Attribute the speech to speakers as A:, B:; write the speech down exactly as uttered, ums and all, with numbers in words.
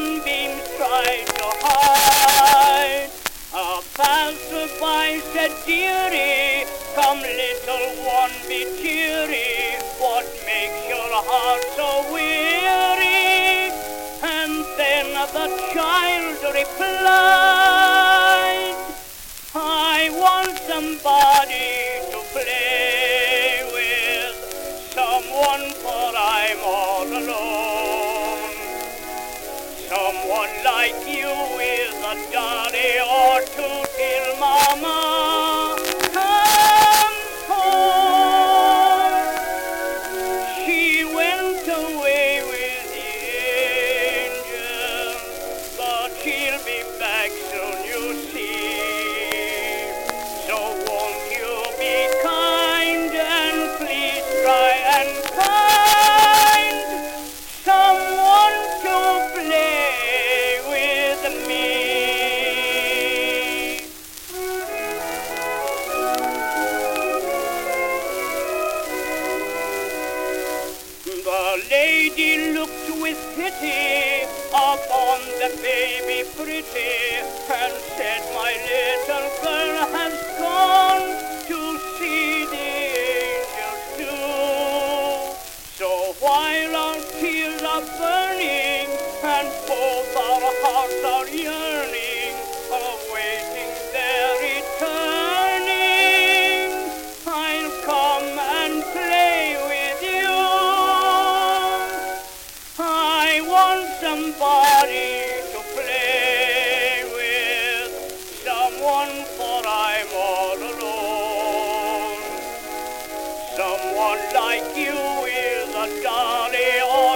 A: sunbeams try to hide. A passerby said, dearie, come little one, be cheery. What makes your heart so weary? And then the child replied, I want somebody to play with, someone, for I'm all alone. Someone like you with a daddy or two till mama comes home. She went away with the angel, but she'll be back soon, you see. So won't you be kind and please try and find someone to play with me. The lady looked with pity upon the baby pretty and said, my little girl has gone to see the angels too. So while our tears are burning and both our hearts are yearning, awaiting their returning, I'll come and play with you. I want somebody to play with, someone, for I'm all alone. Someone like you with a dolly